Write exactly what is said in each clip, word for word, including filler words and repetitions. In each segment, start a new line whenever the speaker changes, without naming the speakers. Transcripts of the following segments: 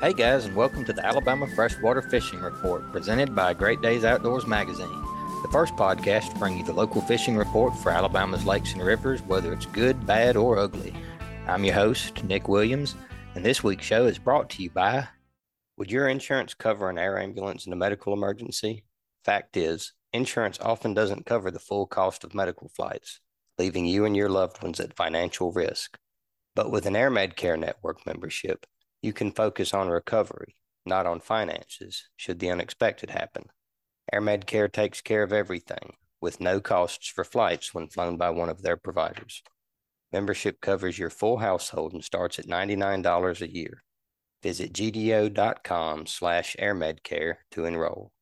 Hey guys, and welcome to the Alabama Freshwater Fishing Report presented by Great Days Outdoors Magazine, the first podcast to bring you the local fishing report for Alabama's lakes and rivers, whether it's good, bad, or ugly. I'm your host, Nick Williams, and this week's show is brought to you by Would your insurance cover an air ambulance in a medical emergency? Fact is, insurance often doesn't cover the full cost of medical flights, leaving you and your loved ones at financial risk. But with an AirMed Care Network membership, you can focus on recovery, not on finances, should the unexpected happen. AirMed Care takes care of everything, with no costs for flights when flown by one of their providers. Membership covers your full household and starts at ninety-nine dollars a year. Visit gdo.com slash airmedcare to enroll.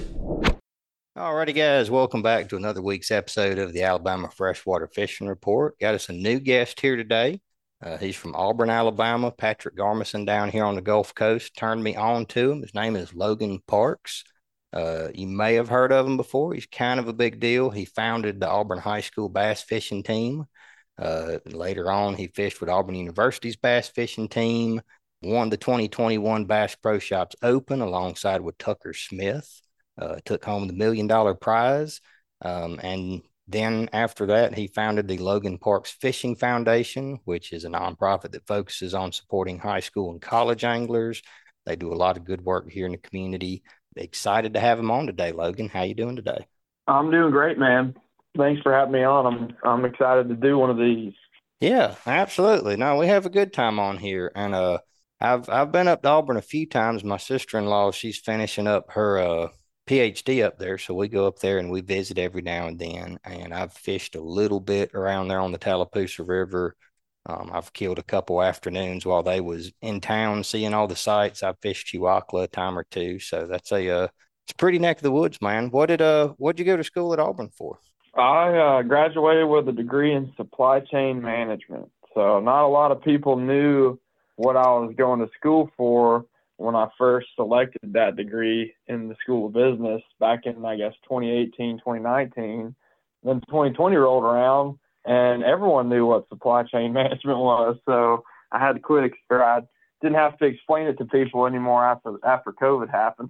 Alrighty, guys, welcome back to another week's episode of the Alabama Freshwater Fishing Report. Got us a new guest here today. Uh, he's from Auburn, Alabama. Patrick Garmison down here on the Gulf Coast turned me on to him. His name is Logan Parks. Uh, you may have heard of him before. He's kind of a big deal. He founded the Auburn High School bass fishing team. Uh, later on, he fished with Auburn University's bass fishing team, won the twenty twenty-one Bass Pro Shops Open alongside with Tucker Smith, uh, took home the million dollar prize, um, and then after that, he founded the Logan Parks Fishing Foundation, which is a nonprofit that focuses on supporting high school and college anglers. They do a lot of good work here in the community. Excited to have him on today, Logan. How you doing today?
I'm doing great, man. Thanks for having me on. I'm I'm excited to do one of these.
Yeah, absolutely. No, we have a good time on here, and uh, I've I've been up to Auburn a few times. My sister-in-law, she's finishing up her uh PhD up there, so we go up there and we visit every now and then. And I've fished a little bit around there on the Tallapoosa River. Um, I've killed a couple afternoons while they was in town seeing all the sights. I've fished Chihuahua a time or two, so that's a uh, it's a pretty neck of the woods, man. What did uh what'd you go to school at Auburn for?
I uh, graduated with a degree in supply chain management, so not a lot of people knew what I was going to school for when I first selected that degree in the School of Business back in, I guess, twenty eighteen, twenty nineteen. Then twenty twenty rolled around, and everyone knew what supply chain management was, so I had to quit, or I didn't have to explain it to people anymore after after COVID happened.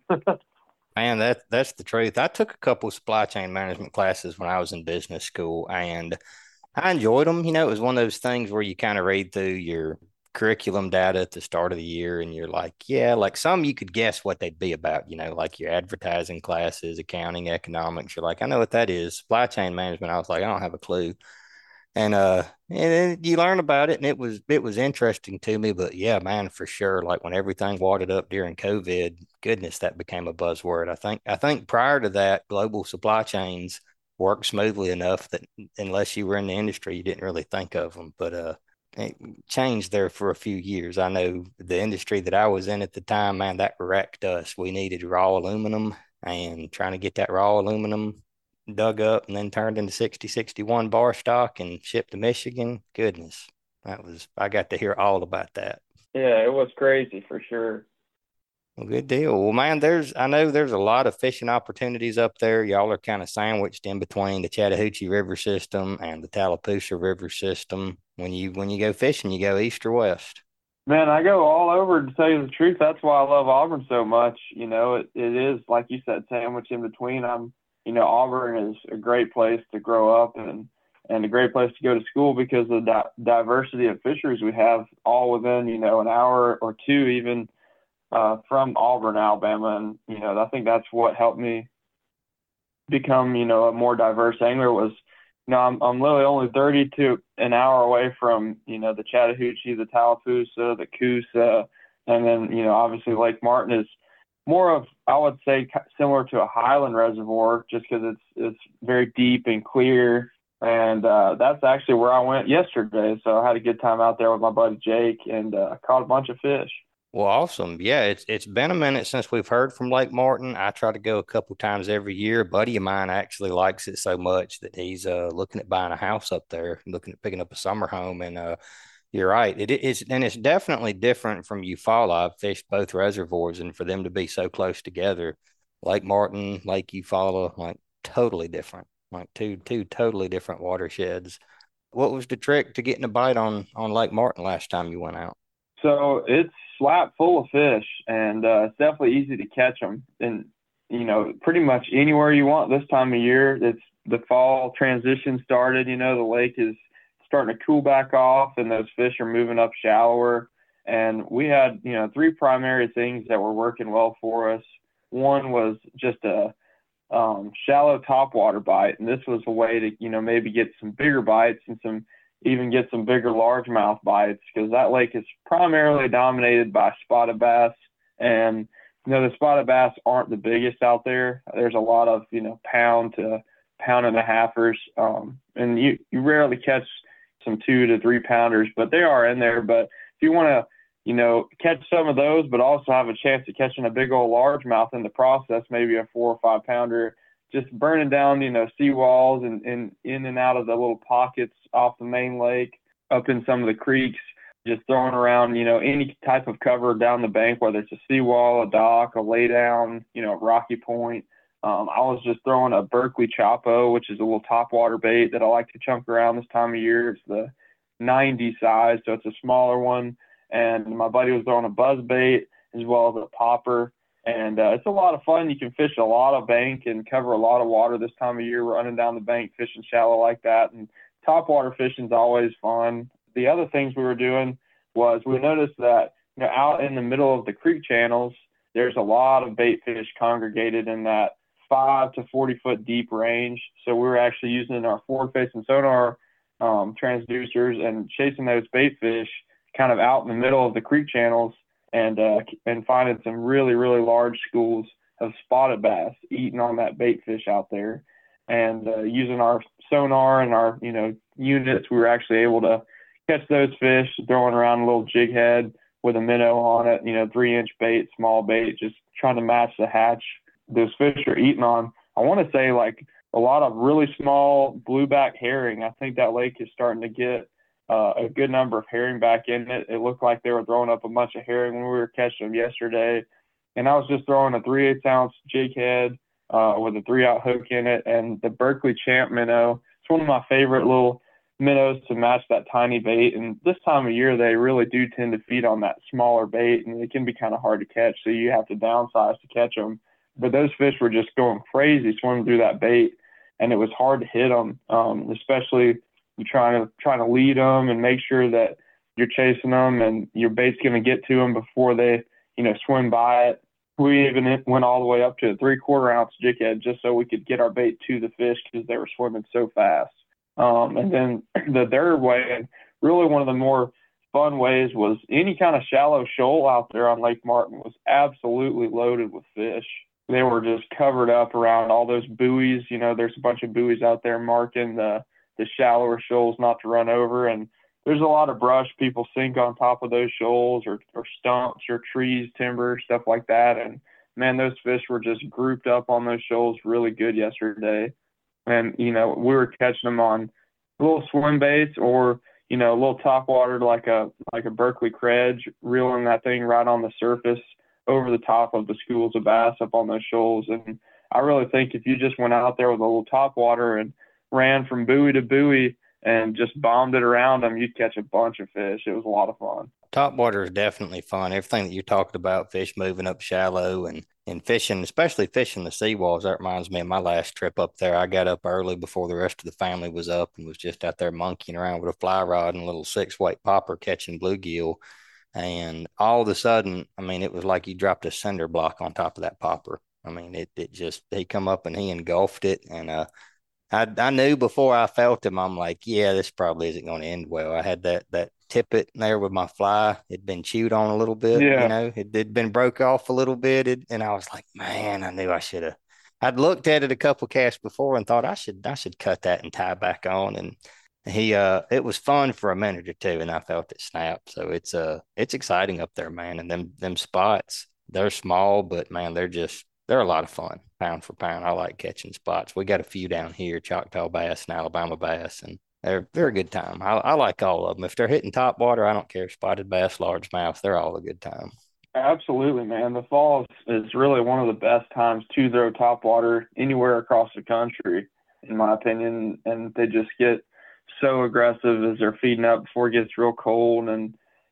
Man, that that's the truth. I took a couple of supply chain management classes when I was in business school, and I enjoyed them. You know, it was one of those things where you kind of read through your curriculum data at the start of the year, and you're like, yeah, like some you could guess what they'd be about. You know, like your advertising classes, accounting, economics. You're like, I know what that is. Supply chain management. I was like, I don't have a clue. And uh, and then you learn about it, and it was it was interesting to me. But yeah, man, for sure. Like when everything wadded up during COVID, goodness, that became a buzzword. I think I think prior to that, global supply chains worked smoothly enough that unless you were in the industry, you didn't really think of them. But uh, it changed there for a few years. I know the industry that I was in at the time, man, that wrecked us. We needed raw aluminum, and trying to get that raw aluminum dug up and then turned into sixty sixty-one bar stock and shipped to Michigan. Goodness, that was, I got to hear all about that.
Yeah, it was crazy for sure.
Well, good deal. Well, man, there's, I know there's a lot of fishing opportunities up there. Y'all are kind of sandwiched in between the Chattahoochee River system and the Tallapoosa River system. When you, when you go fishing, you go east or west.
Man, I go all over to tell you the truth. That's why I love Auburn so much. You know, it, it is, like you said, sandwiched in between. I'm, you know, Auburn is a great place to grow up and, and a great place to go to school because of the di- diversity of fisheries we have all within, you know, an hour or two even uh, from Auburn, Alabama. And, you know, I think that's what helped me become, you know, a more diverse angler was, you know, I'm, I'm literally only thirty to an hour away from, you know, the Chattahoochee, the Tallapoosa, the Coosa, and then, you know, obviously Lake Martin is more of, I would say, similar to a highland reservoir just because it's, it's very deep and clear. And uh, that's actually where I went yesterday. So I had a good time out there with my buddy Jake and uh, caught a bunch of fish.
Well, awesome. Yeah, it's it's been a minute since we've heard from Lake Martin. I try to go a couple times every year. A buddy of mine actually likes it so much that he's uh looking at buying a house up there, looking at picking up a summer home. And uh you're right. It is, and it's definitely different from Eufaula. I've fished both reservoirs, and for them to be so close together, Lake Martin, Lake Eufaula, like totally different, like two two totally different watersheds. What was the trick to getting a bite on on Lake Martin last time you went out?
So it's slap full of fish, and uh, it's definitely easy to catch them. And you know, pretty much anywhere you want this time of year. It's the fall transition started. You know, the lake is starting to cool back off, and those fish are moving up shallower. And we had, you know, three primary things that were working well for us. One was just a um, shallow topwater bite, and this was a way to, you know, maybe get some bigger bites and some even get some bigger largemouth bites, because that lake is primarily dominated by spotted bass. And you know, the spotted bass aren't the biggest out there. There's a lot of, you know, pound to pound and a halfers, um, and you you rarely catch some two to three pounders, but they are in there. But if you want to, you know, catch some of those, but also have a chance of catching a big old largemouth in the process, maybe a four or five pounder, just burning down, you know, seawalls and, and in and out of the little pockets off the main lake, up in some of the creeks, just throwing around, you know, any type of cover down the bank, whether it's a seawall, a dock, a laydown, you know, Rocky Point. Um, I was just throwing a Berkeley Chapo, which is a little topwater bait that I like to chunk around this time of year. It's the ninety size, so it's a smaller one. And my buddy was throwing a buzz bait as well as a popper. And uh, it's a lot of fun. You can fish a lot of bank and cover a lot of water this time of year, running down the bank, fishing shallow like that. And topwater fishing is always fun. The other things we were doing was we noticed that, you know, out in the middle of the creek channels, there's a lot of bait fish congregated in that five to forty foot deep range. So we were actually using our forward-facing sonar um, transducers and chasing those bait fish kind of out in the middle of the creek channels, and uh, and finding some really, really large schools of spotted bass eating on that bait fish out there. And uh, using our sonar and our, you know, units, we were actually able to catch those fish, throwing around a little jig head with a minnow on it, you know, three inch bait, small bait, just trying to match the hatch those fish are eating on. I want to say like a lot of really small blueback herring. I think that lake is starting to get uh, a good number of herring back in it. It looked like they were throwing up a bunch of herring when we were catching them yesterday. And I was just throwing a three eighths ounce jig head uh, with a three out hook in it, and the Berkeley Champ minnow. It's one of my favorite little minnows to match that tiny bait. And this time of year, they really do tend to feed on that smaller bait, and it can be kind of hard to catch. So you have to downsize to catch them. But those fish were just going crazy swimming through that bait, and it was hard to hit them, um, especially you trying to trying to lead them and make sure that you're chasing them and your bait's going to get to them before they, you know, swim by it. We even went all the way up to a three quarter ounce jig head just so we could get our bait to the fish because they were swimming so fast. Um, and then the third way, and really one of the more fun ways, was any kind of shallow shoal out there on Lake Martin was absolutely loaded with fish. They were just covered up around all those buoys. You know, there's a bunch of buoys out there marking the, the shallower shoals not to run over. And there's a lot of brush. People sink on top of those shoals, or, or stumps or trees, timber, stuff like that. And, man, those fish were just grouped up on those shoals really good yesterday. And, you know, we were catching them on little swim baits or, you know, a little top water like a like a Berkeley Credge, reeling that thing right on the surface over the top of the schools of bass up on those shoals. And I really think if you just went out there with a little top water and ran from buoy to buoy and just bombed it around them, you'd catch a bunch of fish. It was a lot of fun.
Top water is definitely fun. Everything that you talked about, fish moving up shallow and, and fishing, especially fishing the seawalls, that reminds me of my last trip up there. I got up early before the rest of the family was up and was just out there monkeying around with a fly rod and a little six-weight popper catching bluegill. And all of a sudden, I mean, it was like you dropped a cinder block on top of that popper. I mean, it it just, he come up and he engulfed it. And uh, I I knew before I felt him, I'm like, yeah, this probably isn't going to end well. I had that that tippet there with my fly. It'd been chewed on a little bit,
Yeah.
you know, it had been broke off a little bit. It, and I was like, man, I knew I should have. I'd looked at it a couple casts before and thought I should I should cut that and tie back on. And he uh it was fun for a minute or two and I felt it snap. So it's uh it's exciting up there, man. And them them spots, they're small, but man, they're just they're a lot of fun, pound for pound. I like catching spots. We got a few down here, Choctaw bass and Alabama bass, and they're they're a good time. I, I like all of them. If they're hitting top water, I don't care. Spotted bass, largemouth, they're all a good time.
Absolutely, man. The fall is, is really one of the best times to throw top water anywhere across the country, in my opinion. And they just get so aggressive as they're feeding up before it gets real cold. And,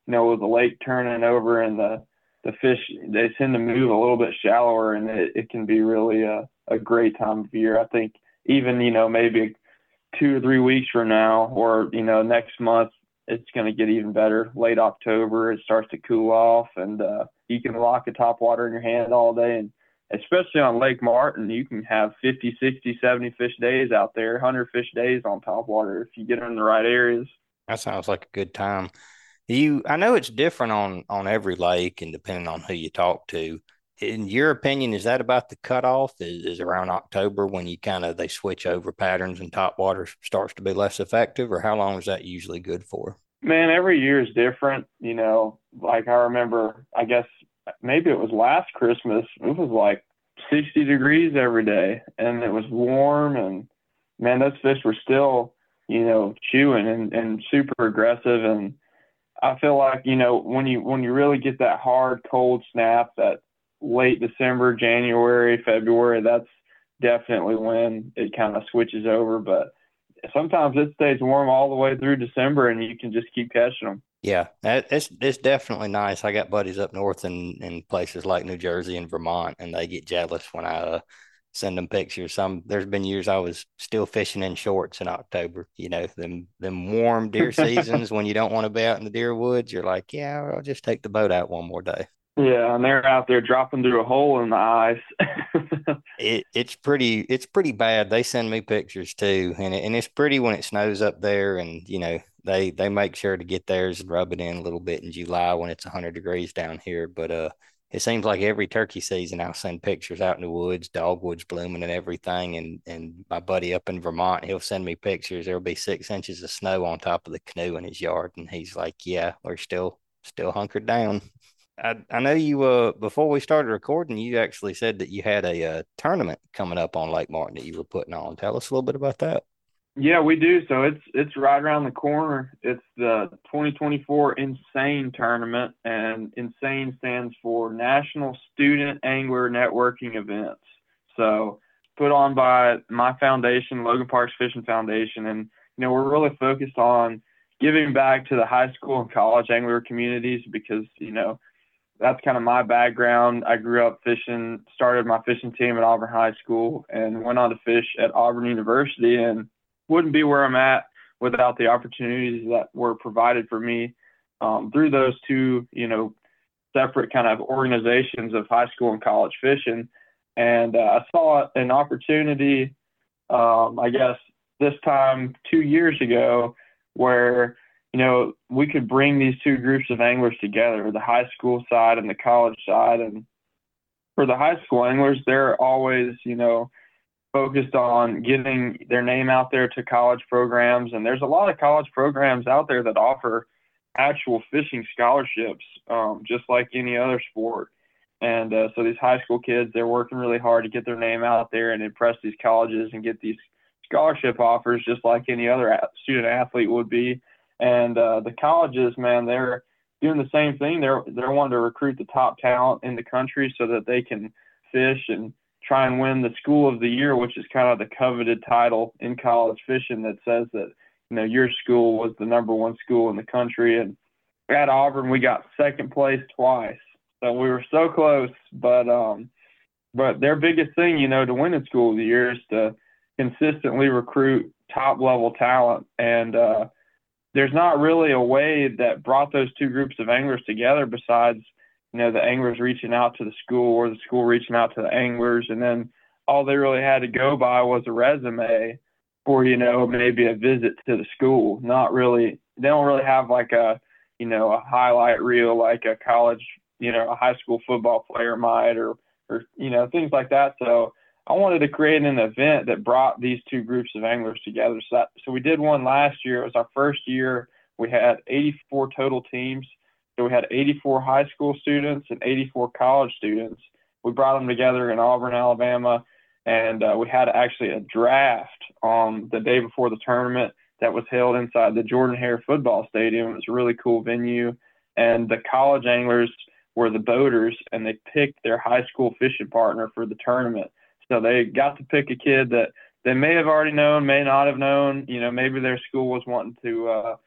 you know, with the lake turning over and the the fish, they tend to move a little bit shallower, and it, it can be really a, a great time of year. I think even, you know, maybe two or three weeks from now, or, you know, next month, it's going to get even better. Late October, it starts to cool off, and uh, you can lock a top water in your hand all day. And especially on Lake Martin, you can have fifty, sixty, seventy fish days out there, one hundred fish days on top water if you get in the right areas.
That sounds like a good time. You, I know it's different on on every lake and depending on who you talk to. In your opinion, is that about the cutoff? Is, is around October when you kind of they switch over patterns and top water starts to be less effective, or how long is that usually good for?
Man, every year is different. You know, like I remember, I guess maybe it was last Christmas, it was like sixty degrees every day, and it was warm, and man, those fish were still, you know, chewing and, and super aggressive. And I feel like, you know, when you when you really get that hard cold snap, that late December, January, February, that's definitely when it kind of switches over. But sometimes it stays warm all the way through December, and you can just keep catching them.
Yeah, that, it's it's definitely nice. I got buddies up north in in places like New Jersey and Vermont, and they get jealous when I uh, send them pictures. Some There's been years I was still fishing in shorts in October. You know, them them warm deer seasons when you don't want to be out in the deer woods. You're like, yeah, I'll just take the boat out one more day.
Yeah, and they're out there dropping through a hole in the ice.
It it's pretty it's pretty bad. They send me pictures too, and it, and it's pretty when it snows up there, and you know they they make sure to get theirs and rub it in a little bit in July when it's one hundred degrees down here. But uh, it seems like every turkey season I'll send pictures out in the woods, dogwoods blooming and everything. And and my buddy up in Vermont, he'll send me pictures. There'll be six inches of snow on top of the canoe in his yard, and he's like, "Yeah, we're still still hunkered down." I, I know you uh before we started recording, you actually said that you had a uh, tournament coming up on Lake Martin that you were putting on. Tell us a little bit about that.
Yeah, we do. So it's it's right around the corner. It's the twenty twenty-four Insane Tournament, and Insane stands for National Student Angler Networking Events. So put on by my foundation, Logan Parks Fishing Foundation, and you know we're really focused on giving back to the high school and college angler communities because you know that's kind of my background. I grew up fishing, started my fishing team at Auburn High School, and went on to fish at Auburn University, and wouldn't be where I'm at without the opportunities that were provided for me um, through those two, you know, separate kind of organizations of high school and college fishing. And uh, I saw an opportunity, um, I guess, this time two years ago where, you know, we could bring these two groups of anglers together, the high school side and the college side. And for the high school anglers, they're always, you know, focused on getting their name out there to college programs. And there's a lot of college programs out there that offer actual fishing scholarships, um, just like any other sport. And uh, so these high school kids, they're working really hard to get their name out there and impress these colleges and get these scholarship offers just like any other student athlete would be. And uh, the colleges, man, they're doing the same thing. They're they're wanting to recruit the top talent in the country so that they can fish and try and win the school of the year, which is kind of the coveted title in college fishing that says that, you know, your school was the number one school in the country. And at Auburn, we got second place twice. So we were so close, but um, but their biggest thing, you know, to win in school of the year is to consistently recruit top level talent. And uh, there's not really a way that brought those two groups of anglers together besides, you know, the anglers reaching out to the school or the school reaching out to the anglers. And then all they really had to go by was a resume or, you know, maybe a visit to the school. Not really, they don't really have like a, you know, a highlight reel like a college, you know, a high school football player might or, or, you know, things like that. So I wanted to create an event that brought these two groups of anglers together. So that, so we did one last year. It was our first year. We had eighty-four total teams. So we had eighty-four high school students and eighty-four college students. We brought them together in Auburn, Alabama, and uh, we had actually a draft on the day before the tournament that was held inside the Jordan-Hare football stadium. It was a really cool venue, and the college anglers were the boaters, and they picked their high school fishing partner for the tournament. So they got to pick a kid that they may have already known, may not have known. You know, maybe their school was wanting to uh,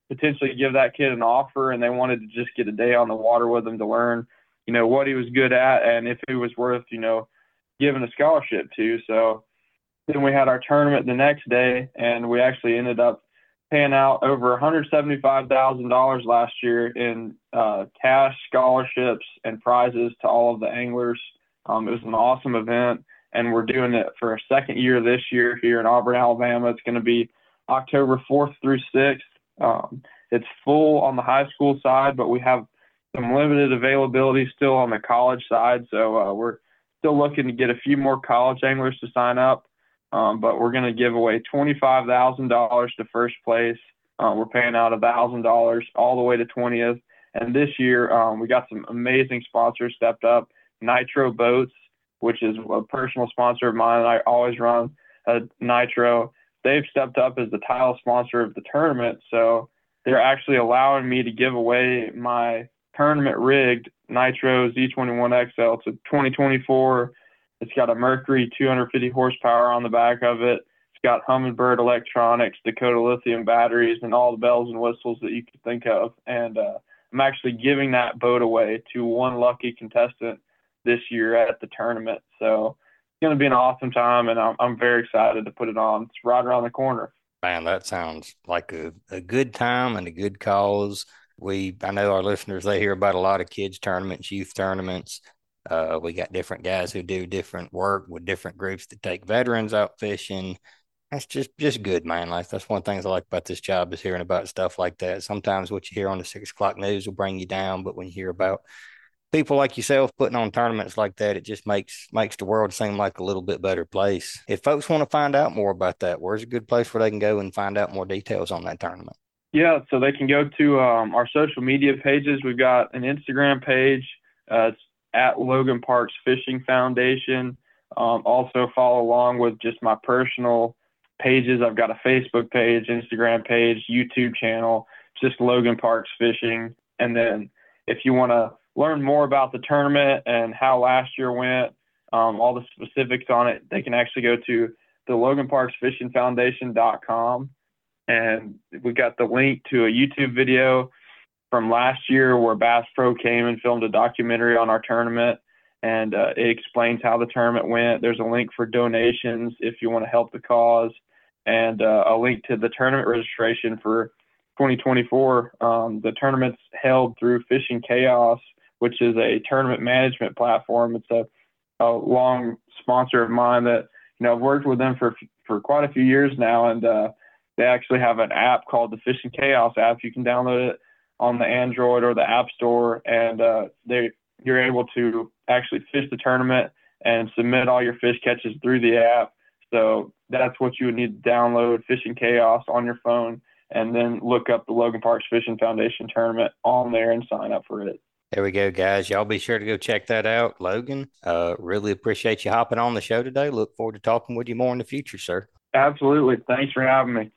potentially give that kid an offer, and they wanted to just get a day on the water with him to learn, you know, what he was good at and if it was worth, you know, giving a scholarship to. So then we had our tournament the next day, and we actually ended up paying out over one hundred seventy-five thousand dollars last year in uh, cash, scholarships, and prizes to all of the anglers. Um, it was an awesome event, and we're doing it for a second year this year here in Auburn, Alabama. It's going to be October fourth through sixth. Um, it's full on the high school side, but we have some limited availability still on the college side. So uh, we're still looking to get a few more college anglers to sign up. Um, but we're going to give away twenty-five thousand dollars to first place. Uh, we're paying out one thousand dollars all the way to twentieth. And this year, um, we got some amazing sponsors stepped up. Nitro Boats, which is a personal sponsor of mine. I always run a Nitro. They've stepped up as the title sponsor of the tournament. So they're actually allowing me to give away my tournament rigged Nitro Z twenty-one X L. It's a twenty twenty-four. It's got a Mercury two hundred fifty horsepower on the back of it. It's got Humminbird electronics, Dakota lithium batteries, and all the bells and whistles that you could think of. And uh, I'm actually giving that boat away to one lucky contestant this year at the tournament. So it's going to be an awesome time, and I'm, I'm very excited to put it on. It's right around the corner.
Man, that sounds like a, a good time and a good cause. We, I know our listeners, they hear about a lot of kids tournaments, youth tournaments. Uh, we got different guys who do different work with different groups that take veterans out fishing. That's just, just good, man. Like, that's one of the things I like about this job is hearing about stuff like that. Sometimes what you hear on the six o'clock news will bring you down, but when you hear about people like yourself putting on tournaments like that, it just makes makes the world seem like a little bit better place. If folks want to find out more about that, where's a good place where they can go and find out more details on that tournament?
Yeah, so they can go to um, our social media pages. We've got an Instagram page. Uh, it's at Logan Parks Fishing Foundation. Um, also follow along with just my personal pages. I've got a Facebook page, Instagram page, YouTube channel, just Logan Parks Fishing. And then if you want to learn more about the tournament and how last year went, um, all the specifics on it, they can actually go to the Logan Parks Fishing Foundation dot com. And we got the link to a YouTube video from last year where Bass Pro came and filmed a documentary on our tournament, and uh, it explains how the tournament went. There's a link for donations if you want to help the cause, and uh, a link to the tournament registration for twenty twenty-four. Um, the tournament's held through Fishing Chaos, which is a tournament management platform. It's a, a long sponsor of mine that, you know, I've worked with them for for quite a few years now, and uh, they actually have an app called the Fishing Chaos app. You can download it on the Android or the App Store, and uh, they you're able to actually fish the tournament and submit all your fish catches through the app. So that's what you would need to download, Fishing Chaos, on your phone, and then look up the Logan Parks Fishing Foundation tournament on there and sign up for it.
There we go, guys. Y'all be sure to go check that out. Logan, uh, really appreciate you hopping on the show today. Look forward to talking with you more in the future, sir.
Absolutely. Thanks for having me.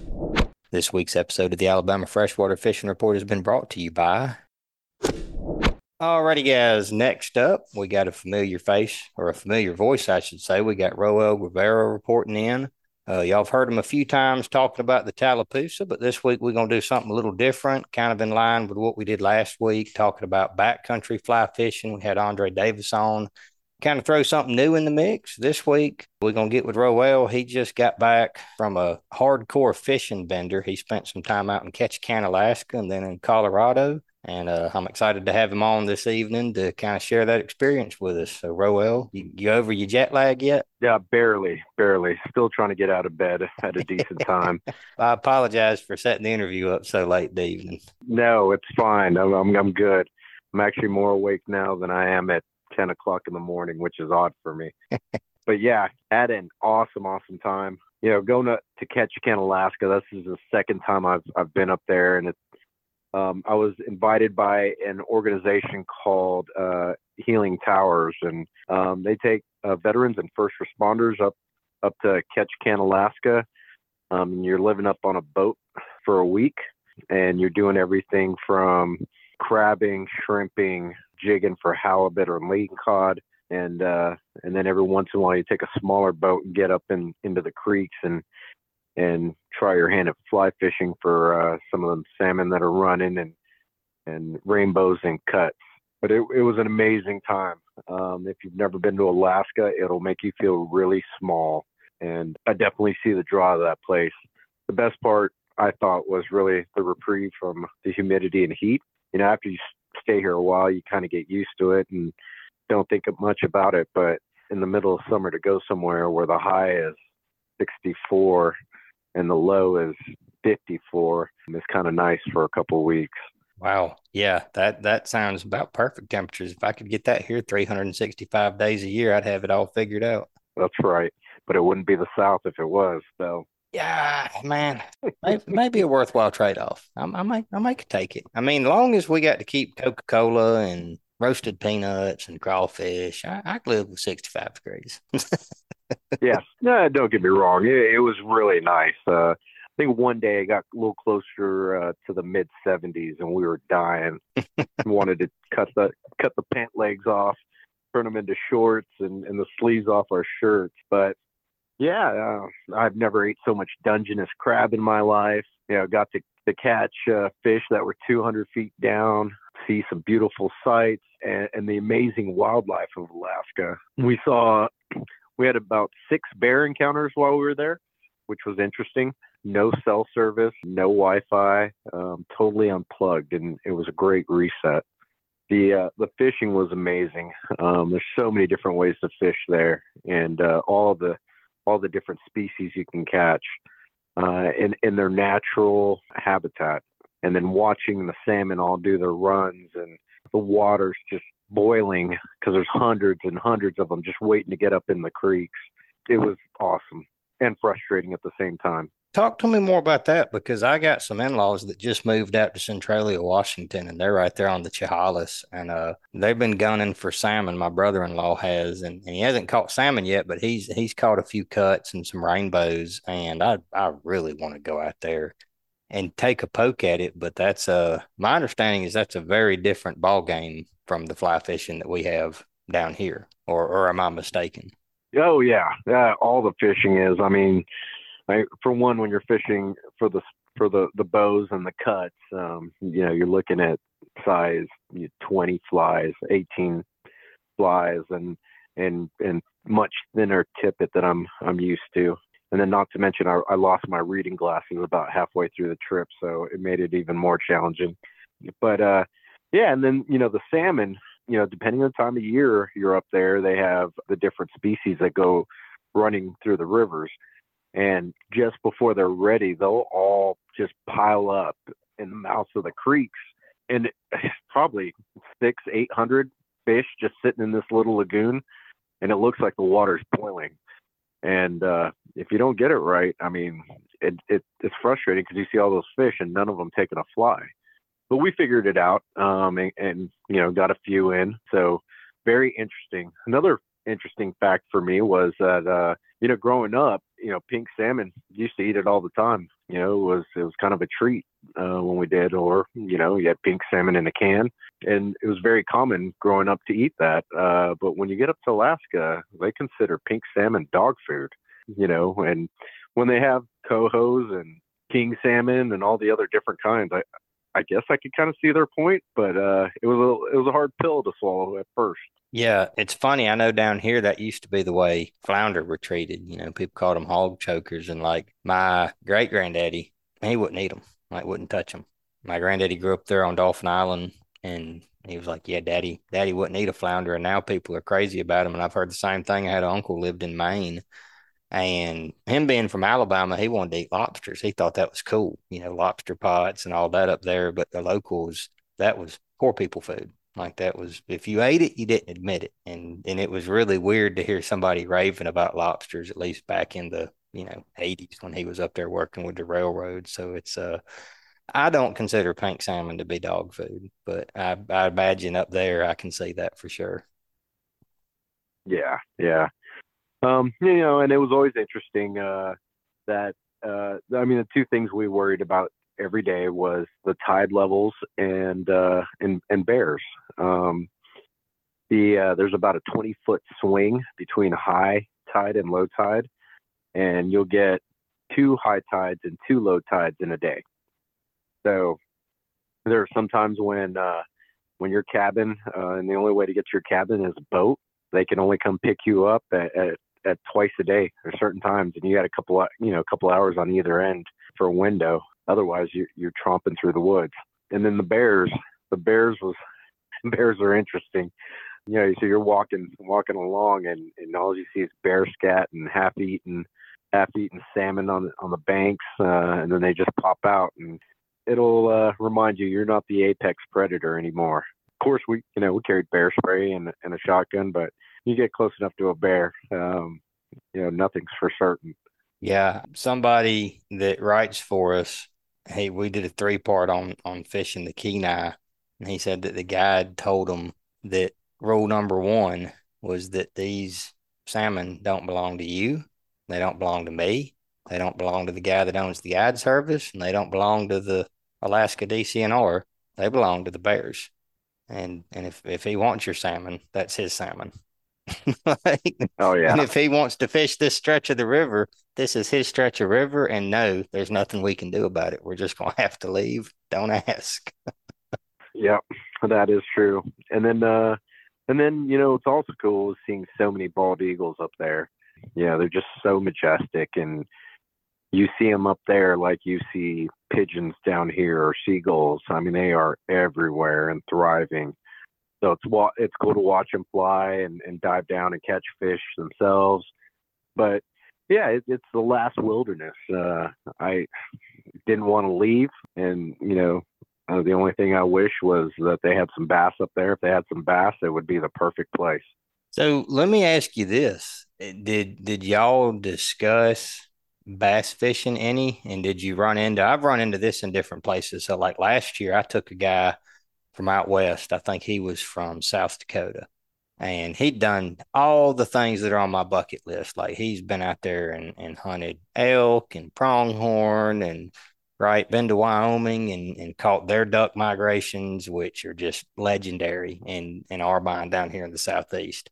This week's episode of the Alabama Freshwater Fishing Report has been brought to you by... Alrighty, guys. Next up, we got a familiar face, or a familiar voice, I should say. We got Roel Rivera reporting in. Uh, y'all have heard him a few times talking about the Tallapoosa, but this week we're going to do something a little different, kind of in line with what we did last week, talking about backcountry fly fishing. We had Andre Davis on. Kind of throw something new in the mix. This week, we're going to get with Roel. He just got back from a hardcore fishing bender. He spent some time out in Ketchikan, Alaska, and then in Colorado. And uh, I'm excited to have him on this evening to kind of share that experience with us. So, Roel, you, you over your jet lag yet?
Yeah, barely, barely. Still trying to get out of bed at a decent time.
I apologize for setting the interview up so late this evening.
No, it's fine. I'm, I'm, I'm good. I'm actually more awake now than I am at ten o'clock in the morning, which is odd for me. But yeah, had an awesome, awesome time. You know, going to, to Ketchikan, Alaska, this is the second time I've I've been up there, and it's Um, I was invited by an organization called uh, Healing Towers, and um, they take uh, veterans and first responders up up to Ketchikan, Alaska. Um, and you're living up on a boat for a week, and you're doing everything from crabbing, shrimping, jigging for halibut or lingcod, and uh, and then every once in a while you take a smaller boat and get up in into the creeks and and try your hand at fly fishing for uh, some of them salmon that are running and and rainbows and cuts. But it, it was an amazing time. Um, if you've never been to Alaska, it'll make you feel really small. And I definitely see the draw of that place. The best part, I thought, was really the reprieve from the humidity and heat. You know, after you stay here a while, you kind of get used to it and don't think much about it. But in the middle of summer, to go somewhere where the high is sixty-four and the low is fifty-four, it's kind of nice for a couple of weeks.
Wow. Yeah, that, that sounds about perfect temperatures. If I could get that here three hundred sixty-five days a year, I'd have it all figured out.
That's right. But it wouldn't be the South if it was, so.
Yeah, man, maybe, maybe a worthwhile trade-off. I, I might, I might take it. I mean, long as we got to keep Coca-Cola and roasted peanuts and crawfish, I, I could live with sixty-five degrees.
Yes. No, don't get me wrong. It, it was really nice. Uh, I think one day it got a little closer uh, to the mid seventies, and we were dying. Wanted to cut the cut the pant legs off, turn them into shorts, and, and the sleeves off our shirts. But yeah, uh, I've never ate so much Dungeness crab in my life. You know, got to, to catch uh, fish that were two hundred feet down, see some beautiful sights, and, and the amazing wildlife of Alaska. We saw, we had about six bear encounters while we were there, which was interesting. No cell service, no Wi-Fi, um, totally unplugged, and it was a great reset. The uh, the fishing was amazing. Um, there's so many different ways to fish there, and uh, all the all the different species you can catch uh, in in their natural habitat. And then watching the salmon all do their runs, and the water's just boiling because there's hundreds and hundreds of them just waiting to get up in the creeks. It was awesome and frustrating at the same time.
Talk to me more about that, because I got some in-laws that just moved out to Centralia, Washington, and they're right there on the Chehalis, and uh, they've been gunning for salmon. My brother-in-law has, and, and he hasn't caught salmon yet, but he's he's caught a few cuts and some rainbows, and I I really want to go out there and take a poke at it. But that's uh my understanding is that's a very different ball game from the fly fishing that we have down here, or or am I mistaken?
Oh yeah, yeah. All the fishing is. I mean. I, for one, when you're fishing for the for the, the bows and the cuts, um, you know, you're looking at size twenty flies, eighteen flies, and and and much thinner tippet that I'm I'm used to. And then, not to mention, I, I lost my reading glasses about halfway through the trip, so it made it even more challenging. But uh, yeah, and then you know the salmon. You know, depending on the time of year you're up there, they have the different species that go running through the rivers. And just before they're ready, they'll all just pile up in the mouths of the creeks. And probably six, eight hundred fish just sitting in this little lagoon. And it looks like the water's boiling. And uh, if you don't get it right, I mean, it, it it's frustrating because you see all those fish and none of them taking a fly. But we figured it out um, and, and, you know, got a few in. So very interesting. Another interesting fact for me was that, uh, you know, growing up, you know, pink salmon, used to eat it all the time. You know, it was, it was kind of a treat uh, when we did, or, you know, you had pink salmon in a can, and it was very common growing up to eat that. Uh, but when you get up to Alaska, they consider pink salmon dog food, you know, and when they have cohos and king salmon and all the other different kinds, I, I guess I could kind of see their point, but uh, it was a, it was a hard pill to swallow at first.
Yeah, it's funny. I know down here that used to be the way flounder were treated. You know, people called them hog chokers, and like my great granddaddy, he wouldn't eat them, like wouldn't touch them. My granddaddy grew up there on Dolphin Island, and he was like, "Yeah, daddy, daddy wouldn't eat a flounder." And now people are crazy about them. And I've heard the same thing. I had an uncle who lived in Maine, and him being from Alabama, he wanted to eat lobsters. He thought that was cool, you know, lobster pots and all that up there. But the locals, that was poor people food. Like that was, if you ate it, you didn't admit it. And and it was really weird to hear somebody raving about lobsters, at least back in the, you know, eighties when he was up there working with the railroad. So it's, uh, I don't consider pink salmon to be dog food, but I, I imagine up there, I can see that for sure.
Yeah. Yeah. Um, you know, and it was always interesting, uh, that, uh, I mean, the two things we worried about every day was the tide levels and uh and and bears. Um the uh there's about a twenty foot swing between high tide and low tide, and you'll get two high tides and two low tides in a day. So there are some times when uh, when your cabin uh, and the only way to get to your cabin is a boat. They can only come pick you up at, at, at twice a day or certain times, and you got a couple of, you know a couple hours on either end for a window. Otherwise, you, you're tromping through the woods. And then the bears, the bears was bears are interesting. You know, so you're walking walking along, and, and all you see is bear scat and half eaten half eaten salmon on on the banks, uh, and then they just pop out, and it'll uh, remind you you're not the apex predator anymore. Of course, we you know we carried bear spray and, and a shotgun, but you get close enough to a bear, um, you know, nothing's for certain.
Yeah, somebody that writes for us, hey, we did a three part on on fishing the Kenai, and he said that the guide told him that rule number one was that these salmon don't belong to you, they don't belong to me, they don't belong to the guy that owns the guide service, and they don't belong to the Alaska D C N R. They belong to the bears. And and if, if he wants your salmon, that's his salmon. Like,
oh yeah.
And if he wants to fish this stretch of the river, this is his stretch of river, and no, there's nothing we can do about it. We're just gonna have to leave. Don't ask.
Yeah, that is true. And then uh and then, you know, it's also cool is seeing so many bald eagles up there. Yeah, they're just so majestic, and you see them up there like you see pigeons down here or seagulls. I mean, they are everywhere and thriving. So it's it's cool to watch them fly and, and dive down and catch fish themselves. But yeah, it, it's the last wilderness. Uh, I didn't want to leave, and you know, uh, the only thing I wish was that they had some bass up there. If they had some bass, it would be the perfect place.
So let me ask you this: Did did y'all discuss bass fishing any? And did you run into? I've run into this in different places. So like last year, I took a guy from out west. I think he was from South Dakota, and he'd done all the things that are on my bucket list. Like he's been out there and, and hunted elk and pronghorn and right, been to Wyoming and, and caught their duck migrations, which are just legendary in, in Arbine down here in the Southeast.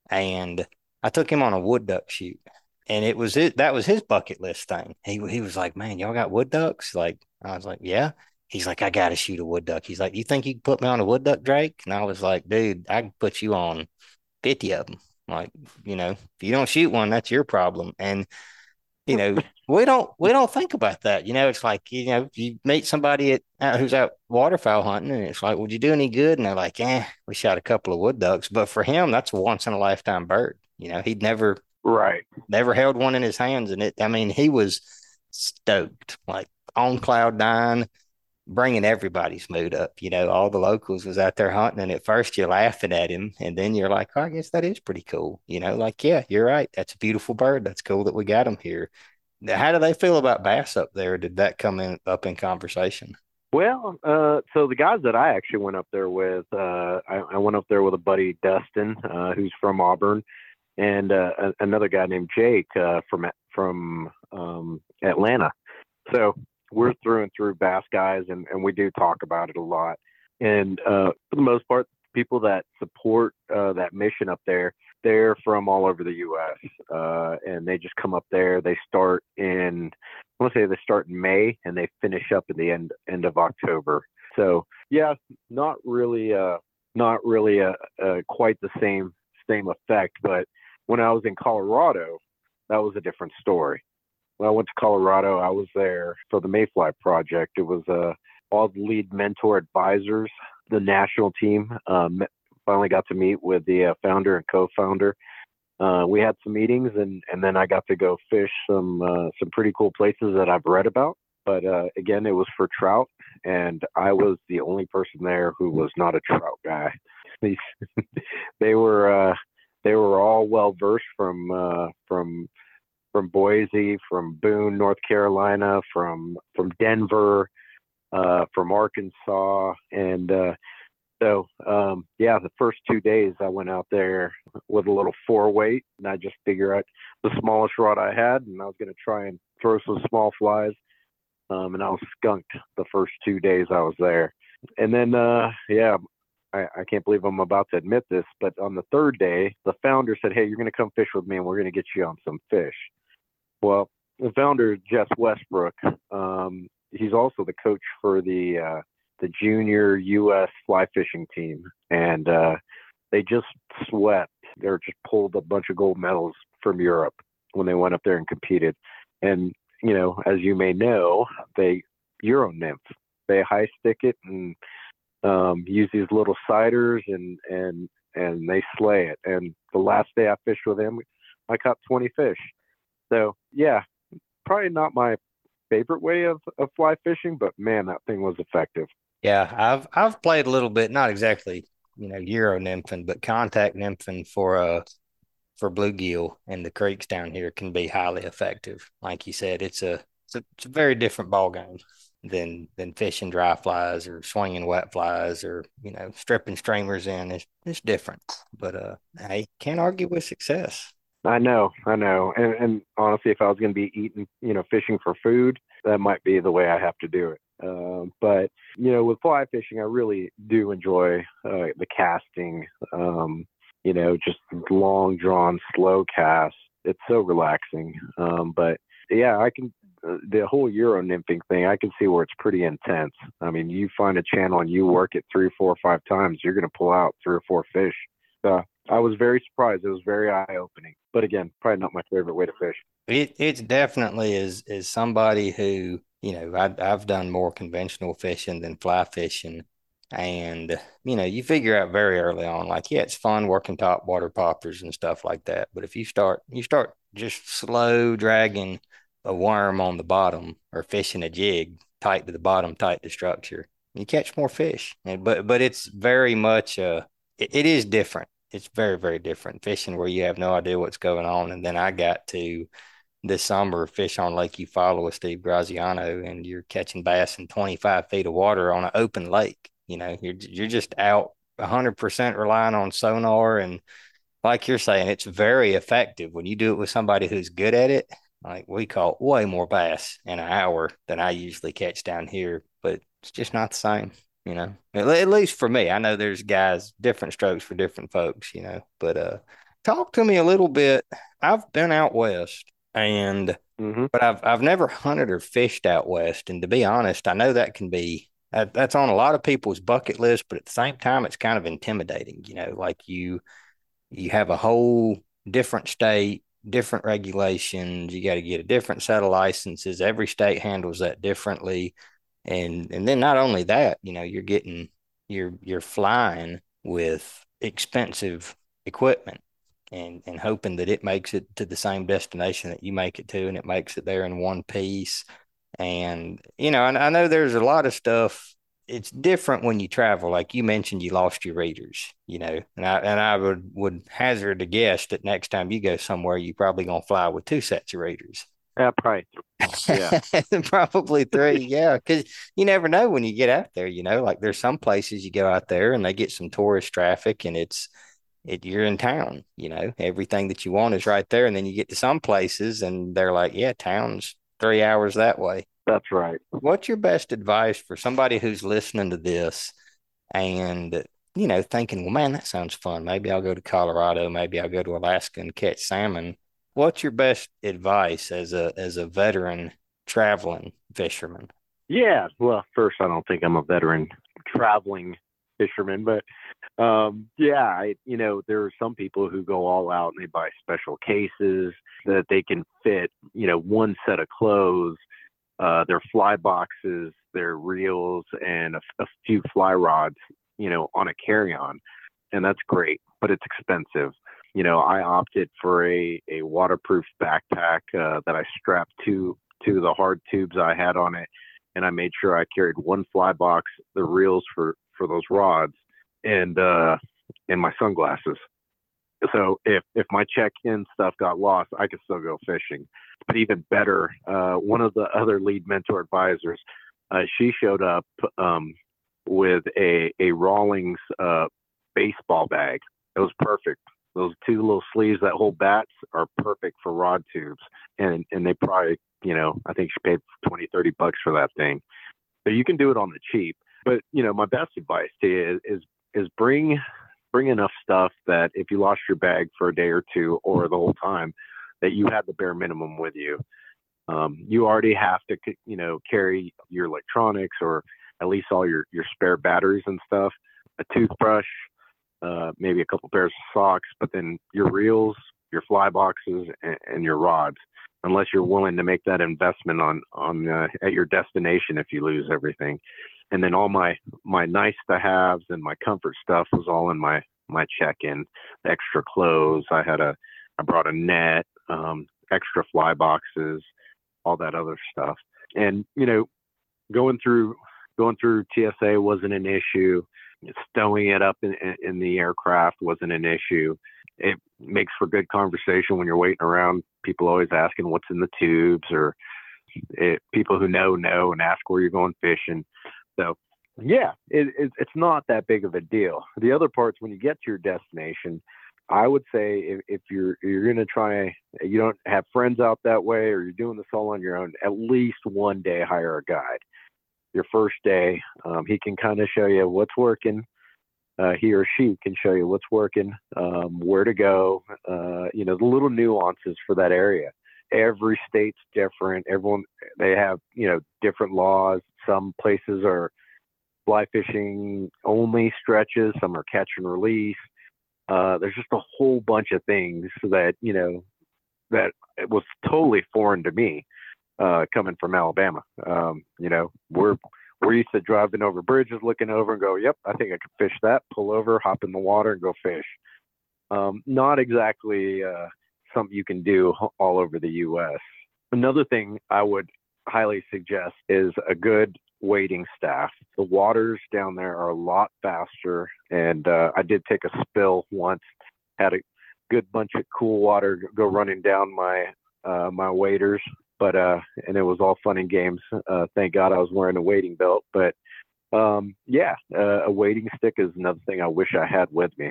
And I took him on a wood duck shoot, and it was it that was his bucket list thing. He he was like, "Man, y'all got wood ducks?" Like I was like, "Yeah." He's like, "I gotta shoot a wood duck." He's like, "You think you can put me on a wood duck, Drake?" And I was like, "Dude, I can put you on fifty of them. Like, you know, if you don't shoot one, that's your problem." And you know, we don't we don't think about that. You know, it's like, you know, you meet somebody at uh, who's out waterfowl hunting, and it's like, "Would you do any good?" And they're like, "Eh, we shot a couple of wood ducks." But for him, that's a once in a lifetime bird. You know, he'd never
right
never held one in his hands, and it. I mean, he was stoked, like on cloud nine, bringing everybody's mood up. You know, all the locals was out there hunting, and at first you're laughing at him, and then you're like, oh, I guess that is pretty cool. You know, like, yeah, you're right. That's a beautiful bird. That's cool that we got him here. Now, how do they feel about bass up there? Did that come in up in conversation?
Well, uh, so the guys that I actually went up there with, uh, I, I went up there with a buddy, Dustin, uh, who's from Auburn, and uh, another guy named Jake uh, from from um, Atlanta. So we're through and through bass guys, and, and we do talk about it a lot. And uh, for the most part, people that support uh, that mission up there, they're from all over the U S, uh, and they just come up there. They start in, I want to say they start in May, and they finish up at the end end of October. So yeah, not really, uh, not really a, a quite the same same effect. But when I was in Colorado, that was a different story. When I went to Colorado, I was there for the Mayfly project. It was uh, all the lead mentor advisors, the national team. Um, finally got to meet with the uh, founder and co-founder. Uh, we had some meetings, and, and then I got to go fish some uh, some pretty cool places that I've read about. But uh, again, it was for trout, and I was the only person there who was not a trout guy. they were uh, they were all well versed from uh, from. from Boise, from Boone, North Carolina, from from Denver, uh, from Arkansas. And uh, so, um, yeah, the first two days I went out there with a little four weight, and I just figured out the smallest rod I had, and I was going to try and throw some small flies. Um, and I was skunked the first two days I was there. And then, uh, yeah, I, I can't believe I'm about to admit this, but on the third day, the founder said, hey, you're going to come fish with me, and we're going to get you on some fish. Well, the founder, Jess Westbrook, um, he's also the coach for the uh, the junior U S fly fishing team, and uh, they just swept. They just pulled a bunch of gold medals from Europe when they went up there and competed. And you know, as you may know, they Euro nymph. They high stick it and um, use these little ciders, and and and they slay it. And the last day I fished with him, I caught twenty fish. So yeah, probably not my favorite way of, of fly fishing, but man, that thing was effective.
Yeah, I've I've played a little bit, not exactly, you know, Euro nymphing, but contact nymphing for uh for bluegill in the creeks down here can be highly effective. Like you said, it's a it's a, it's a very different ball game than than fishing dry flies or swinging wet flies or, you know, stripping streamers in. It's it's different, but uh, I can't argue with success.
I know, I know. And, and honestly, if I was going to be eating, you know, fishing for food, that might be the way I have to do it. Um, but, you know, with fly fishing, I really do enjoy uh, the casting, um, you know, just long drawn, slow casts. It's so relaxing. Um, but yeah, I can, uh, the whole Euro nymphing thing, I can see where it's pretty intense. I mean, you find a channel and you work it three, four, five times, you're going to pull out three or four fish. So I was very surprised. It was very eye opening, but again, probably not my favorite way to fish.
It it's definitely is is somebody who, you know, I, I've done more conventional fishing than fly fishing. And, you know, you figure out very early on, like, yeah, it's fun working top water poppers and stuff like that. But if you start, you start just slow dragging a worm on the bottom or fishing a jig tight to the bottom, tight to structure, you catch more fish. And, but, but it's very much, uh, it, it is different. It's very, very different fishing where you have no idea what's going on. And then I got to this summer fish on Lake Eufaula with Steve Graziano, and you're catching bass in twenty-five feet of water on an open lake. You know, you're you're just out one hundred percent relying on sonar. And like you're saying, it's very effective when you do it with somebody who's good at it. Like, we caught way more bass in an hour than I usually catch down here, but it's just not the same, you know, at, at least for me. I know there's guys, different strokes for different folks, you know, but uh, talk to me a little bit. I've been out west, and
Mm-hmm.
but I've I've never hunted or fished out west. And to be honest, I know that can be that, that's on a lot of people's bucket list, but at the same time, it's kind of intimidating. You know, like you you have a whole different state, different regulations. You got to get a different set of licenses. Every state handles that differently, and and then not only that, you know, you're getting you're you're flying with expensive equipment, and and hoping that it makes it to the same destination that you make it to, and it makes it there in one piece. And, you know, and I know there's a lot of stuff. It's different when you travel. Like you mentioned, you lost your readers, you know, and I, and I would, would hazard a guess that next time you go somewhere, you're probably going to fly with two sets of readers.
Yeah, probably. Yeah.
Probably three. Yeah. Because you never know when you get out there, you know, like there's some places you go out there and they get some tourist traffic, and it's, it, you're in town, you know, everything that you want is right there. And then you get to some places and they're like, yeah, town's three hours that way.
That's right.
What's your best advice for somebody who's listening to this and, you know, thinking, well, man, that sounds fun. Maybe I'll go to Colorado. Maybe I'll go to Alaska and catch salmon. What's your best advice as a, as a veteran traveling fisherman?
Yeah. Well, first, I don't think I'm a veteran traveling fisherman, but um, yeah, I, you know, there are some people who go all out and they buy special cases that they can fit, you know, one set of clothes, uh, their fly boxes, their reels, and a, a few fly rods, you know, on a carry-on. And that's great, but it's expensive. You know, I opted for a, a waterproof backpack uh, that I strapped to, to the hard tubes I had on it. And I made sure I carried one fly box, the reels for, for those rods, and uh, and my sunglasses. So if if my check-in stuff got lost, I could still go fishing. But even better, uh, one of the other lead mentor advisors, uh, she showed up um, with a a Rawlings uh, baseball bag. It was perfect. Those two little sleeves that hold bats are perfect for rod tubes, and and they probably, you know, I think she paid twenty, thirty bucks for that thing. So you can do it on the cheap. But, you know, my best advice to you is, is, is bring, bring enough stuff that if you lost your bag for a day or two or the whole time, that you have the bare minimum with you. Um, you already have to, you know, carry your electronics or at least all your, your spare batteries and stuff, a toothbrush, uh, maybe a couple pairs of socks, but then your reels, your fly boxes, and, and your rods, unless you're willing to make that investment on, on, uh, at your destination if you lose everything. And then all my, my nice to haves and my comfort stuff was all in my, my check-in, the extra clothes. I had a, I brought a net, um, extra fly boxes, all that other stuff. And, you know, going through, going through T S A wasn't an issue. Stowing it up in, in the aircraft wasn't an issue. It makes for good conversation when you're waiting around. People always asking what's in the tubes, or it, people who know, know and ask where you're going fishing. So yeah, it, it, it's not that big of a deal. The other parts, when you get to your destination, I would say if, if you're you're going to try, you don't have friends out that way, or you're doing this all on your own, at least one day hire a guide. Your first day, um, he can kind of show you what's working. Uh, he or she can show you what's working, um, where to go, uh, you know, the little nuances for that area. Every state's different. Everyone, they have, you know, different laws. Some places are fly fishing only stretches. Some are catch and release. Uh, there's just a whole bunch of things that, you know, that it was totally foreign to me, uh, coming from Alabama. Um, you know, we're, we're used to driving over bridges, looking over and go, yep, I think I could fish that, pull over, hop in the water and go fish. Um, not exactly, uh, something you can do all over the U S. Another thing I would highly suggest is a good waiting staff. The waters down there are a lot faster. And, uh, I did take a spill once, had a good bunch of cool water go running down my, uh, my waders, but, uh, and it was all fun and games. Uh, thank God I was wearing a wading belt, but, um, yeah, uh, a wading stick is another thing I wish I had with me.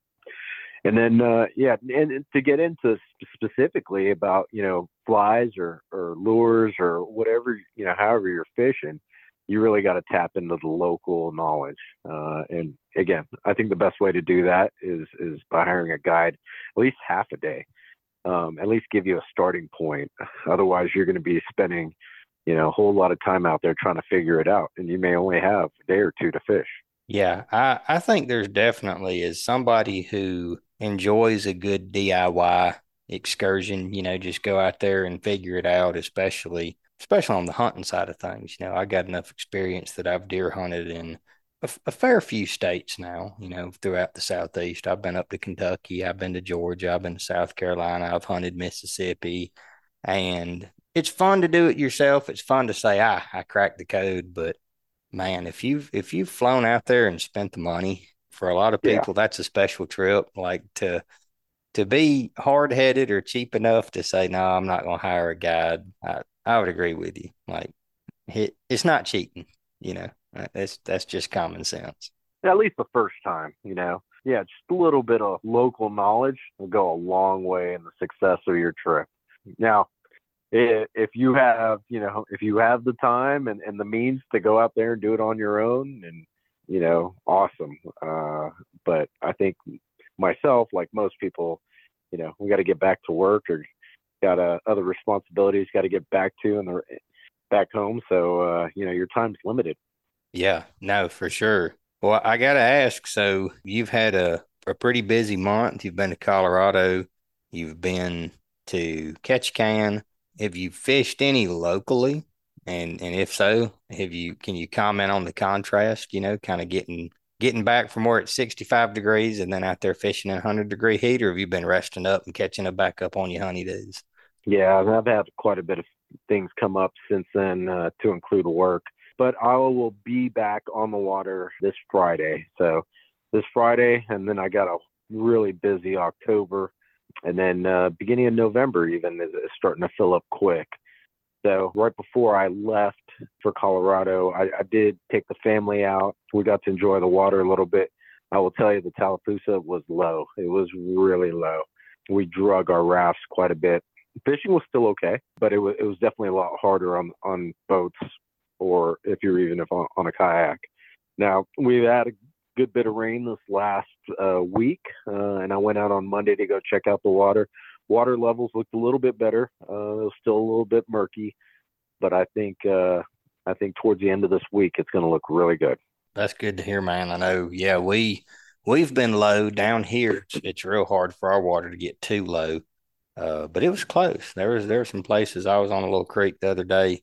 And then, uh, yeah, and, and to get into specifically about, you know, flies or, or lures or whatever, you know, however you're fishing, you really got to tap into the local knowledge. Uh, and again, I think the best way to do that is, is by hiring a guide at least half a day, um, at least give you a starting point. Otherwise you're going to be spending, you know, a whole lot of time out there trying to figure it out. And you may only have a day or two to fish.
Yeah, I, I think there's definitely, as somebody who enjoys a good D I Y excursion, you know, just go out there and figure it out, especially especially on the hunting side of things. You know, I got enough experience that I've deer hunted in a, a fair few states now, you know, throughout the Southeast. I've been up to Kentucky, I've been to Georgia, I've been to South Carolina, I've hunted Mississippi, and it's fun to do it yourself. It's fun to say, ah, I cracked the code, but man, if you've if you've flown out there and spent the money, for a lot of people, yeah, that's a special trip. Like to to be hard headed or cheap enough to say, no, I'm not going to hire a guide. I, I would agree with you. Like it, it's not cheating, you know. That's that's just common sense.
At least the first time, you know. Yeah, just a little bit of local knowledge will go a long way in the success of your trip. Now, if you have, you know, if you have the time and, and the means to go out there and do it on your own, and, you know, awesome. Uh, but I think myself, like most people, you know, we got to get back to work or got uh, other responsibilities, got to get back to and back home. So, uh, you know, your time's limited.
Yeah, no, for sure. Well, I got to ask, so you've had a, a pretty busy month. You've been to Colorado. You've been to Ketchikan. Have you fished any locally? And and if so, have you can you comment on the contrast, you know, kind of getting getting back from where it's sixty-five degrees and then out there fishing in one hundred degree heat, or have you been resting up and catching it back up on your honeydews?
Yeah, I've had quite a bit of things come up since then, uh, to include work. But I will be back on the water this Friday. So this Friday, and then I got a really busy October. And then uh, beginning of November even is, is starting to fill up quick. So right before I left for Colorado, I, I did take the family out. We got to enjoy the water a little bit. I will tell you the Tallapoosa was low. It was really low. We drug our rafts quite a bit. Fishing was still okay, but it was it was definitely a lot harder on, on boats, or if you're even if on, on a kayak. Now, we've had a good bit of rain this last uh, week, uh, and I went out on Monday to go check out the water. water levels looked a little bit better. Uh, it was still a little bit murky, but I think uh, I think towards the end of this week, it's going to look really good.
That's good to hear, man. I know. Yeah, we we've been low down here. It's, it's real hard for our water to get too low, uh, but it was close. There was there were some places. I was on a little creek the other day,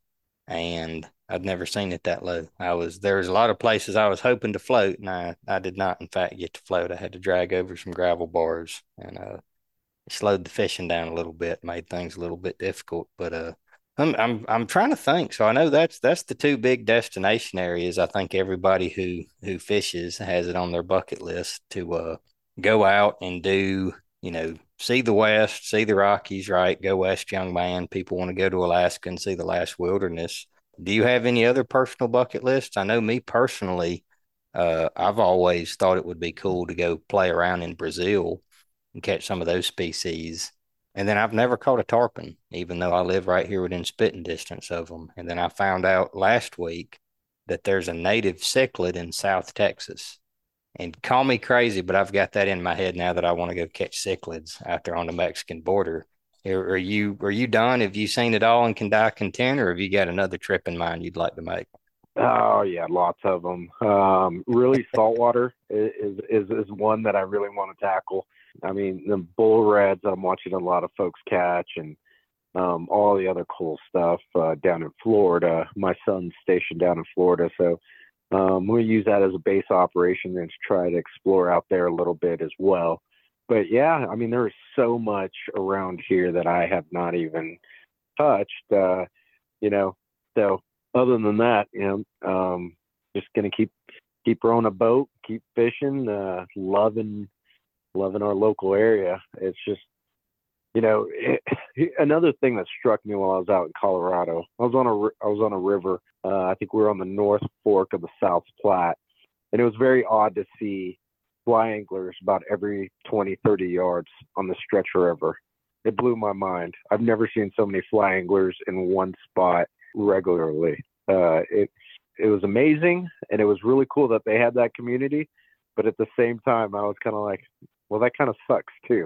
and I'd never seen it that low. I was there was a lot of places I was hoping to float, and I I did not, in fact, get to float. I had to drag over some gravel bars, and uh, it slowed the fishing down a little bit, made things a little bit difficult. But uh, I'm I'm I'm trying to think. So I know that's that's the two big destination areas. I think everybody who who fishes has it on their bucket list to uh go out and do, you know, see the West, see the Rockies, right? Go west, young man. People want to go to Alaska and see the last wilderness. Do you have any other personal bucket lists? I know me personally, uh, I've always thought it would be cool to go play around in Brazil and catch some of those species. And then I've never caught a tarpon, even though I live right here within spitting distance of them. And then I found out last week that there's a native cichlid in South Texas. And call me crazy, but I've got that in my head now that I want to go catch cichlids out there on the Mexican border. Are, are you are you done? Have you seen it all and can die content, or have you got another trip in mind you'd like to make?
Oh yeah, lots of them. Um, really, saltwater is, is is one that I really want to tackle. I mean, the bull reds I'm watching a lot of folks catch, and um, all the other cool stuff uh, down in Florida. My son's stationed down in Florida, so um, we use that as a base operation and to try to explore out there a little bit as well. But yeah, I mean, there is so much around here that I have not even touched. Uh, you know, so. Other than that, you know, um, just gonna keep keep rowing a boat, keep fishing, uh, loving loving our local area. It's just, you know, it, another thing that struck me while I was out in Colorado. I was on a I was on a river. Uh, I think we were on the North Fork of the South Platte, and it was very odd to see fly anglers about every twenty, thirty yards on the Stretch River. It blew my mind. I've never seen so many fly anglers in one spot regularly. Uh, it it was amazing, and it was really cool that they had that community. But at the same time, I was kind of like, well, that kind of sucks too.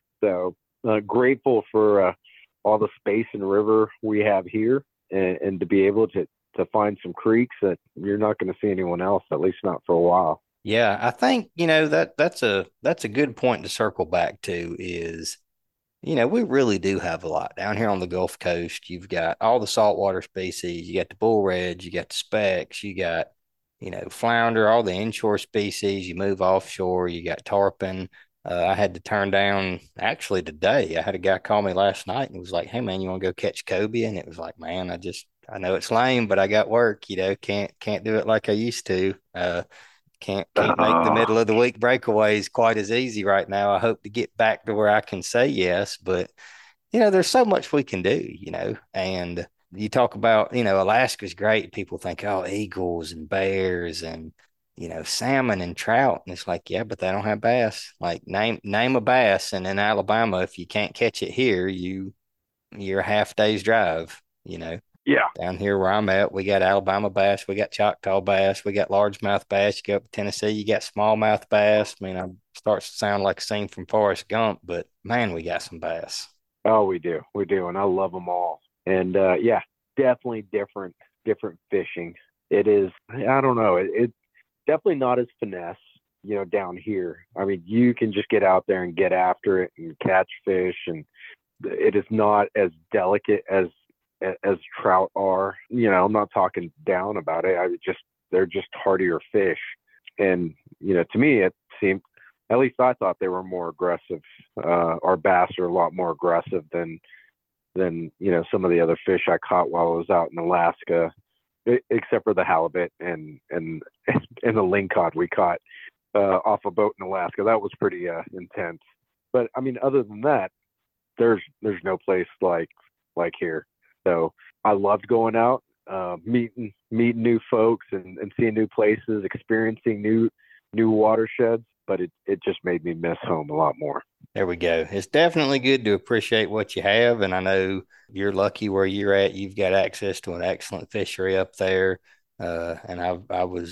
So uh, grateful for uh, all the space and river we have here, and, and to be able to to find some creeks that you're not going to see anyone else, at least not for a while.
Yeah, I think, you know, that that's a that's a good point to circle back to is, you know, we really do have a lot down here on the Gulf Coast. You've got all the saltwater species. You got the bull reds, you got the specks, you got, you know, flounder, all the inshore species. You move offshore, you got tarpon. Uh, I had to turn down actually today. I had a guy call me last night and was like, "Hey man, you want to go catch cobia?" And it was like, man, I just I know it's lame, but I got work. You know, can't can't do it like I used to. Uh, can't can't make the middle of the week breakaways quite as easy right now. I hope to get back to where I can say yes, but you know, there's so much we can do, you know, and you talk about, you know, Alaska's great. People think, oh, eagles and bears and, you know, salmon and trout. And it's like, yeah, but they don't have bass. Like name, name a bass. And in Alabama, if you can't catch it here, you, you're a half day's drive, you know.
Yeah.
Down here where I'm at, we got Alabama bass, we got Choctaw bass, we got largemouth bass. You go up to Tennessee, you got smallmouth bass. I mean, it starts to sound like a scene from Forrest Gump, but man, we got some bass.
Oh, we do. We do. And I love them all. And uh, yeah, definitely different, different fishing. It is, I don't know, it, it's definitely not as finesse, you know, down here. I mean, you can just get out there and get after it and catch fish. And it is not as delicate as, as trout are. You know, I'm not talking down about it. I just, they're just hardier fish. And, you know, to me, it seemed, at least I thought they were more aggressive. Uh, our bass are a lot more aggressive than, than, you know, some of the other fish I caught while I was out in Alaska, except for the halibut and, and, and the lingcod we caught uh, off a boat in Alaska. That was pretty uh, intense. But I mean, other than that, there's, there's no place like, like here. So I loved going out, uh, meeting, meeting new folks and, and seeing new places, experiencing new, new watersheds. But it, it just made me miss home a lot more.
There we go. It's definitely good to appreciate what you have. And I know you're lucky where you're at. You've got access to an excellent fishery up there. Uh, and I, I was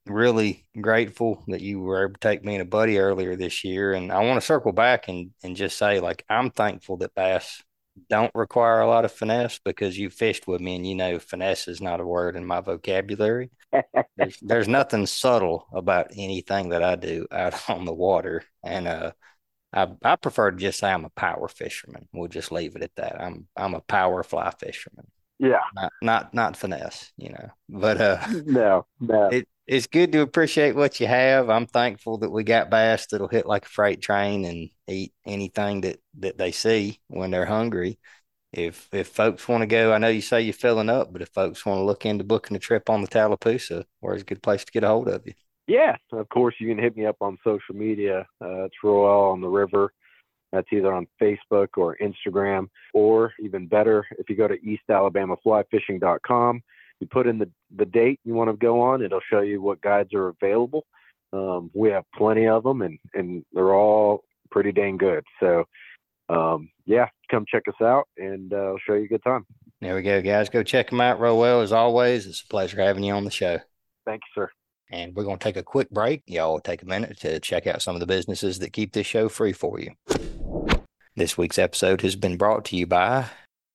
really grateful that you were able to take me and a buddy earlier this year. And I want to circle back and, and just say, like, I'm thankful that bass don't require a lot of finesse, because you fished with me and you know finesse is not a word in my vocabulary. There's, there's nothing subtle about anything that I do out on the water. And uh, I, I prefer to just say I'm a power fisherman. We'll just leave it at that. I'm I'm a power fly fisherman.
Yeah.
Not not not finesse, you know. But uh
No, no.
it it's good to appreciate what you have. I'm thankful that we got bass that'll hit like a freight train and eat anything that that they see when they're hungry. If if folks want to go, I know you say you're filling up, but if folks want to look into booking a trip on the Tallapoosa, where's a good place to get a hold of you?
Yeah, of course, you can hit me up on social media. Uh, it's Roel on the River. That's either on Facebook or Instagram, or even better, if you go to east alabama fly fishing dot com, you put in the, the date you want to go on, it'll show you what guides are available. Um, we have plenty of them, and, and they're all pretty dang good. So, um, yeah, come check us out, and uh, I'll show you a good time.
There we go, guys. Go check them out. Roel, as always, it's a pleasure having you on the show.
Thank you, sir.
And we're going to take a quick break. Y'all take a minute to check out some of the businesses that keep this show free for you. This week's episode has been brought to you by...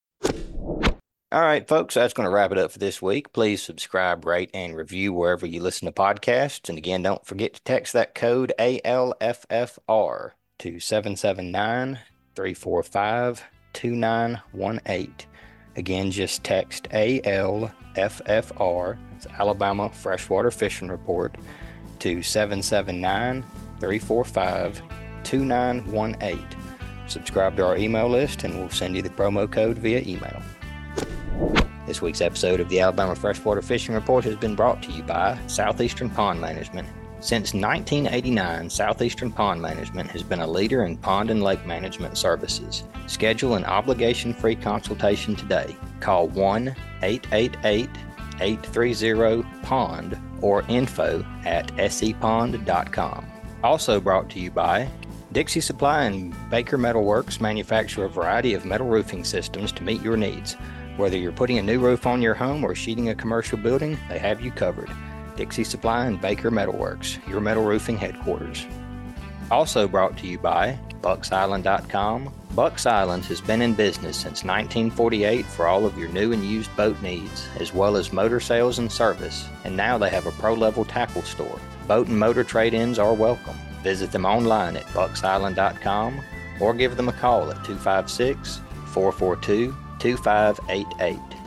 All right, folks, that's going to wrap it up for this week. Please subscribe, rate, and review wherever you listen to podcasts. And again, don't forget to text that code A L F F R to seven seven nine, three four five, two nine one eight. Again, just text A L F F R, it's Alabama Freshwater Fishing Report, to seven seven nine, three four five, two nine one eight. Subscribe to our email list and we'll send you the promo code via email. This week's episode of the Alabama Freshwater Fishing Report has been brought to you by Southeastern Pond Management. Since nineteen eighty-nine, Southeastern Pond Management has been a leader in pond and lake management services. Schedule an obligation-free consultation today. Call one eight eight eight, eight three zero, POND or info at s e pond dot com. Also brought to you by Dixie Supply and Baker Metal Works manufacture a variety of metal roofing systems to meet your needs. Whether you're putting a new roof on your home or sheeting a commercial building, they have you covered. Dixie Supply and Baker Metal Works, your metal roofing headquarters. Also brought to you by Bucks Island dot com. Bucks Island has been in business since nineteen forty-eight for all of your new and used boat needs, as well as motor sales and service, and now they have a pro-level tackle store. Boat and motor trade-ins are welcome. Visit them online at Bucks Island dot com or give them a call at two five six, four four two, two five eight eight.